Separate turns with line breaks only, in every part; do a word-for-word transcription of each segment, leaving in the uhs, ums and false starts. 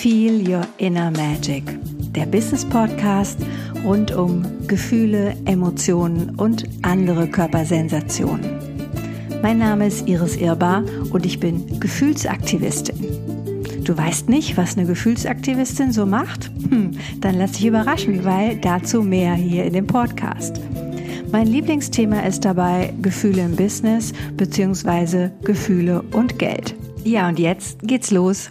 Feel Your Inner Magic, der Business-Podcast rund um Gefühle, Emotionen und andere Körpersensationen. Mein Name ist Iris Irbar und ich bin Gefühlsaktivistin. Du weißt nicht, was eine Gefühlsaktivistin so macht? Hm, dann lass dich überraschen, weil dazu mehr hier in dem Podcast. Mein Lieblingsthema ist dabei Gefühle im Business bzw. Gefühle und Geld. Ja, und jetzt geht's los.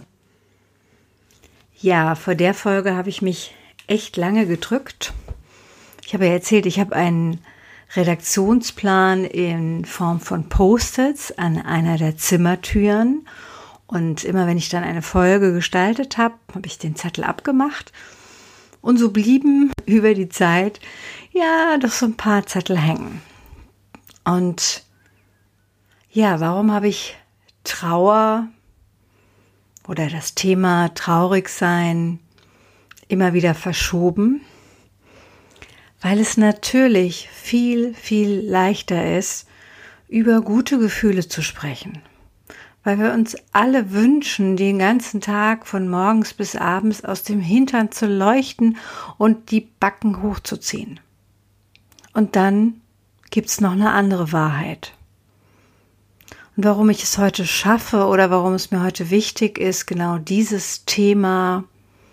Ja, vor der Folge habe ich mich echt lange gedrückt. Ich habe ja erzählt, ich habe einen Redaktionsplan in Form von Post-its an einer der Zimmertüren. Und immer wenn ich dann eine Folge gestaltet habe, habe ich den Zettel abgemacht. Und so blieben über die Zeit ja doch so ein paar Zettel hängen. Und ja, warum habe ich Trauer oder das Thema traurig sein immer wieder verschoben? Weil es natürlich viel, viel leichter ist, über gute Gefühle zu sprechen. Weil wir uns alle wünschen, den ganzen Tag von morgens bis abends aus dem Hintern zu leuchten und die Backen hochzuziehen. Und dann gibt's noch eine andere Wahrheit. Und warum ich es heute schaffe oder warum es mir heute wichtig ist, genau dieses Thema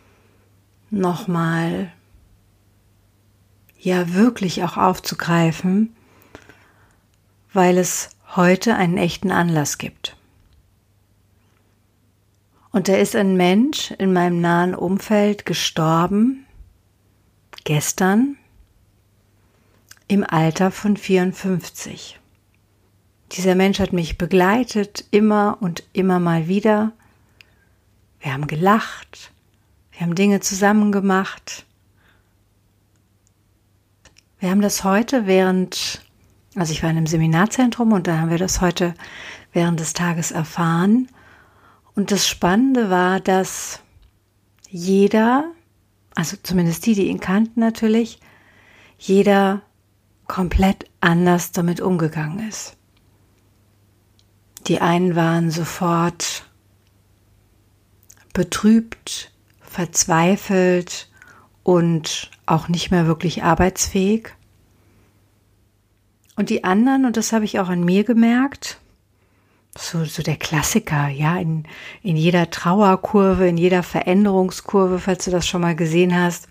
nochmal ja wirklich auch aufzugreifen, weil es heute einen echten Anlass gibt. Und da ist ein Mensch in meinem nahen Umfeld gestorben, gestern, im Alter von vierundfünfzig. Dieser Mensch hat mich begleitet, immer und immer mal wieder. Wir haben gelacht, wir haben Dinge zusammen gemacht. Wir haben das heute während, also ich war in einem Seminarzentrum und da haben wir das heute während des Tages erfahren. Und das Spannende war, dass jeder, also zumindest die, die ihn kannten natürlich, jeder komplett anders damit umgegangen ist. Die einen waren sofort betrübt, verzweifelt und auch nicht mehr wirklich arbeitsfähig. Und die anderen, und das habe ich auch an mir gemerkt, so, so der Klassiker, ja, in, in jeder Trauerkurve, in jeder Veränderungskurve, falls du das schon mal gesehen hast,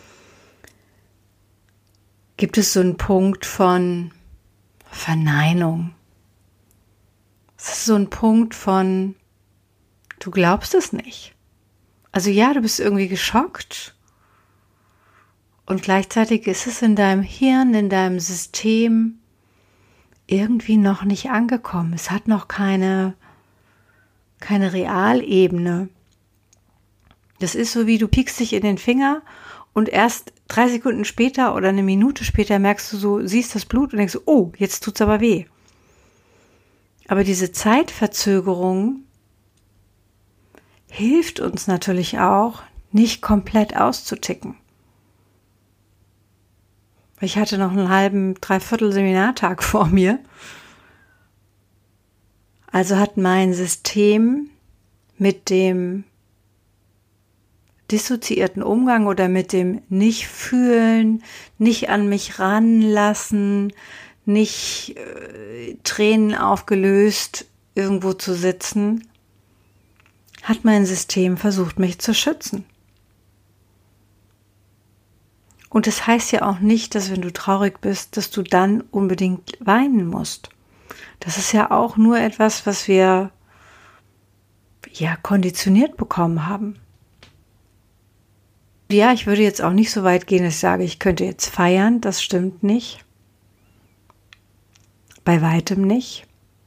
gibt es so einen Punkt von Verneinung. Es ist so ein Punkt von, du glaubst es nicht. Also ja, du bist irgendwie geschockt und gleichzeitig ist es in deinem Hirn, in deinem System irgendwie noch nicht angekommen. Es hat noch keine, keine Realebene. Das ist so wie, du piekst dich in den Finger und erst drei Sekunden später oder eine Minute später merkst du so, siehst das Blut und denkst, oh, jetzt tut's aber weh. Aber diese Zeitverzögerung hilft uns natürlich auch, nicht komplett auszuticken. Ich hatte noch einen halben, dreiviertel Seminartag vor mir. Also hat mein System mit dem dissoziierten Umgang oder mit dem Nicht-Fühlen, nicht an mich ranlassen, nicht äh, Tränen aufgelöst irgendwo zu sitzen, hat mein System versucht, mich zu schützen. Und das heißt ja auch nicht, dass wenn du traurig bist, dass du dann unbedingt weinen musst. Das ist ja auch nur etwas, was wir ja konditioniert bekommen haben. Ja, ich würde jetzt auch nicht so weit gehen, dass ich sage, ich könnte jetzt feiern, das stimmt nicht. Bei weitem nicht.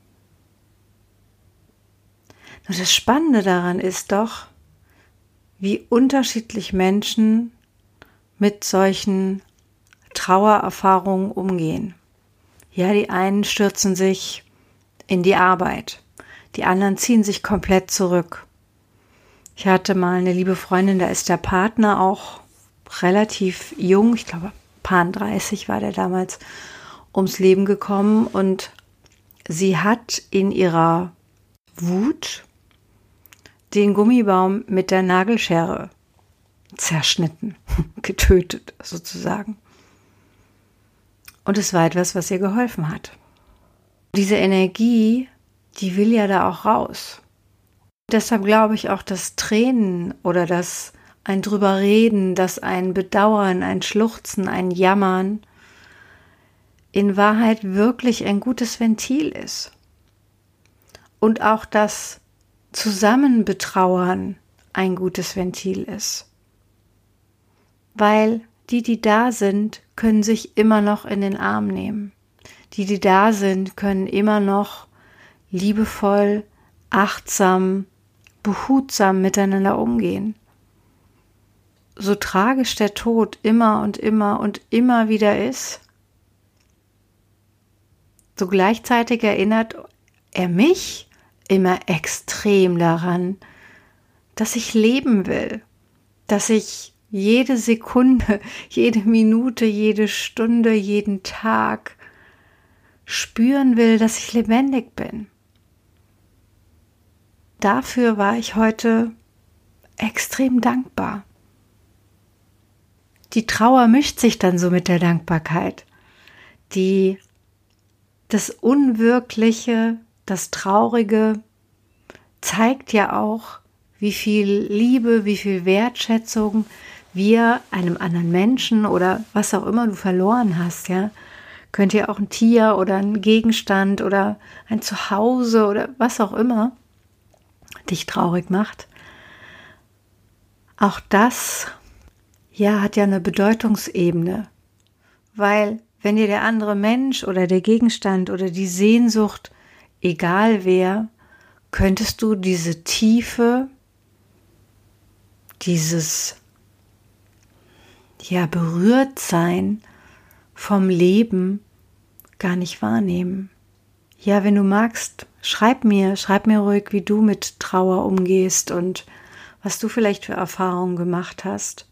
Nur das Spannende daran ist doch, wie unterschiedlich Menschen mit solchen Trauererfahrungen umgehen. Ja, die einen stürzen sich in die Arbeit, die anderen ziehen sich komplett zurück. Ich hatte mal eine liebe Freundin, da ist der Partner auch relativ jung, ich glaube, paar dreißig war der damals, ums Leben gekommen und sie hat in ihrer Wut den Gummibaum mit der Nagelschere zerschnitten, getötet sozusagen. Und es war etwas, was ihr geholfen hat. Diese Energie, die will ja da auch raus. Deshalb glaube ich auch, dass Tränen oder das ein drüber reden, dass ein Bedauern, ein Schluchzen, ein Jammern in Wahrheit wirklich ein gutes Ventil ist. Und auch das Zusammenbetrauern ein gutes Ventil ist. Weil die, die da sind, können sich immer noch in den Arm nehmen. Die, die da sind, können immer noch liebevoll, achtsam, behutsam miteinander umgehen. So tragisch der Tod immer und immer und immer wieder ist, so gleichzeitig erinnert er mich immer extrem daran, dass ich leben will, dass ich jede Sekunde, jede Minute, jede Stunde, jeden Tag spüren will, dass ich lebendig bin. Dafür war ich heute extrem dankbar. Die Trauer mischt sich dann so mit der Dankbarkeit. Die, das Unwirkliche, das Traurige zeigt ja auch, wie viel Liebe, wie viel Wertschätzung wir einem anderen Menschen oder was auch immer du verloren hast, ja, könnte ja auch ein Tier oder ein Gegenstand oder ein Zuhause oder was auch immer dich traurig macht. Auch das, ja, hat ja eine Bedeutungsebene, weil wenn dir der andere Mensch oder der Gegenstand oder die Sehnsucht, egal wer, könntest du diese Tiefe, dieses, ja, berührt sein vom Leben gar nicht wahrnehmen. Ja, wenn du magst, schreib mir, schreib mir ruhig, wie du mit Trauer umgehst und was du vielleicht für Erfahrungen gemacht hast.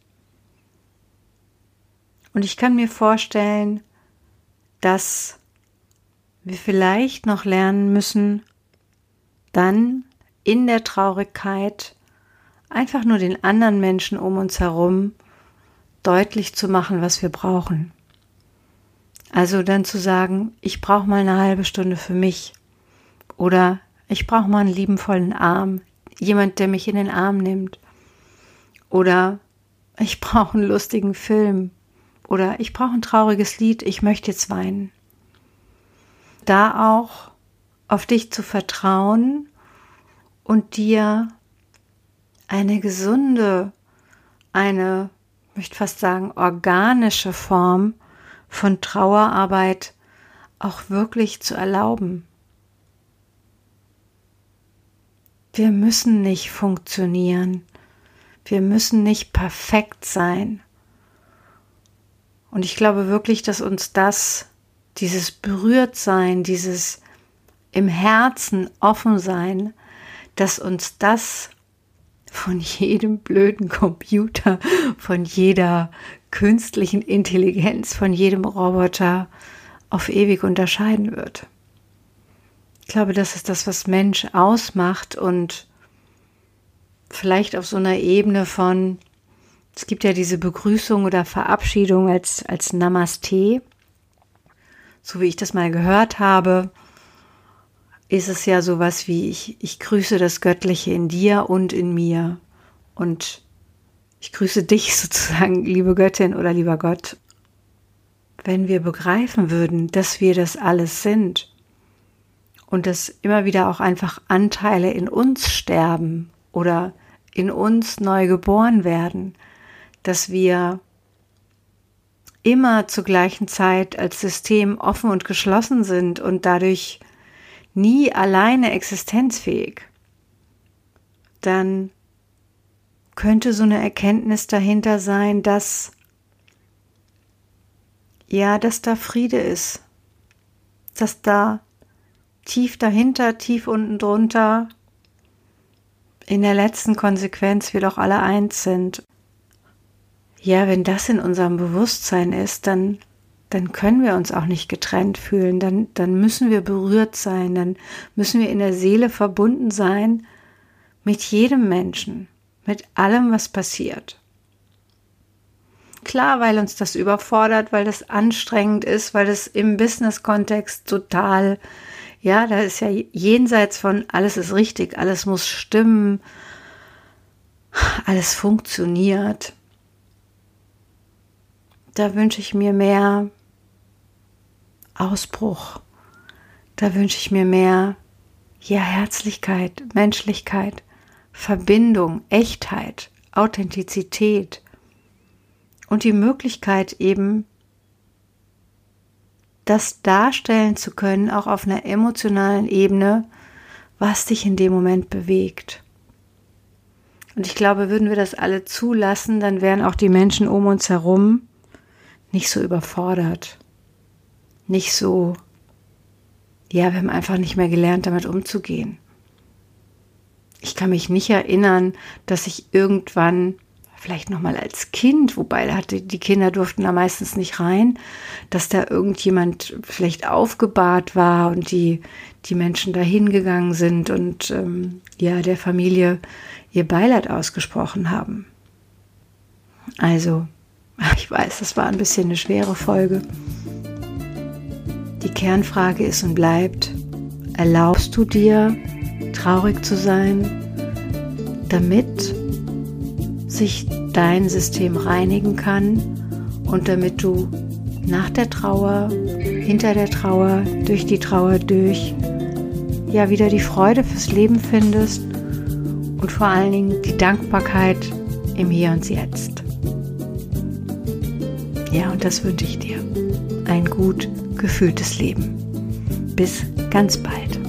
Und ich kann mir vorstellen, dass wir vielleicht noch lernen müssen, dann in der Traurigkeit einfach nur den anderen Menschen um uns herum deutlich zu machen, was wir brauchen. Also dann zu sagen, ich brauche mal eine halbe Stunde für mich oder ich brauche mal einen liebenvollen Arm, jemand, der mich in den Arm nimmt oder ich brauche einen lustigen Film oder ich brauche ein trauriges Lied, ich möchte jetzt weinen. Da auch auf dich zu vertrauen und dir eine gesunde, eine, ich möchte fast sagen, organische Form von Trauerarbeit auch wirklich zu erlauben. Wir müssen nicht funktionieren. Wir müssen nicht perfekt sein. Und ich glaube wirklich, dass uns das, dieses Berührtsein, dieses im Herzen offen sein, dass uns das von jedem blöden Computer, von jeder künstlichen Intelligenz, von jedem Roboter auf ewig unterscheiden wird. Ich glaube, das ist das, was Mensch ausmacht und vielleicht auf so einer Ebene von, es gibt ja diese Begrüßung oder Verabschiedung als, als Namaste, so wie ich das mal gehört habe, ist es ja sowas wie, ich, ich grüße das Göttliche in dir und in mir und ich grüße dich sozusagen, liebe Göttin oder lieber Gott. Wenn wir begreifen würden, dass wir das alles sind und dass immer wieder auch einfach Anteile in uns sterben oder in uns neu geboren werden, dass wir immer zur gleichen Zeit als System offen und geschlossen sind und dadurch nie alleine existenzfähig, dann könnte so eine Erkenntnis dahinter sein, dass ja, dass da Friede ist, dass da tief dahinter, tief unten drunter, in der letzten Konsequenz wir doch alle eins sind. Ja, wenn das in unserem Bewusstsein ist, dann dann können wir uns auch nicht getrennt fühlen, dann, dann müssen wir berührt sein, dann müssen wir in der Seele verbunden sein mit jedem Menschen, mit allem, was passiert. Klar, weil uns das überfordert, weil das anstrengend ist, weil das im Business-Kontext total, ja, da ist ja jenseits von alles ist richtig, alles muss stimmen, alles funktioniert. Da wünsche ich mir mehr Ausbruch. Da wünsche ich mir mehr, ja, Herzlichkeit, Menschlichkeit, Verbindung, Echtheit, Authentizität und die Möglichkeit eben, das darstellen zu können, auch auf einer emotionalen Ebene, was dich in dem Moment bewegt. Und ich glaube, würden wir das alle zulassen, dann wären auch die Menschen um uns herum nicht so überfordert, nicht so, ja, wir haben einfach nicht mehr gelernt, damit umzugehen. Ich kann mich nicht erinnern, dass ich irgendwann, vielleicht nochmal als Kind, wobei da hatte, die Kinder durften da meistens nicht rein, dass da irgendjemand vielleicht aufgebahrt war und die, die Menschen da hingegangen sind und ähm, ja, der Familie ihr Beileid ausgesprochen haben. Also, ich weiß, das war ein bisschen eine schwere Folge. Die Kernfrage ist und bleibt, erlaubst du dir, traurig zu sein, damit sich dein System reinigen kann und damit du nach der Trauer, hinter der Trauer, durch die Trauer durch, ja wieder die Freude fürs Leben findest und vor allen Dingen die Dankbarkeit im Hier und Jetzt. Ja, und das wünsche ich dir. Ein gut gefühltes Leben. Bis ganz bald.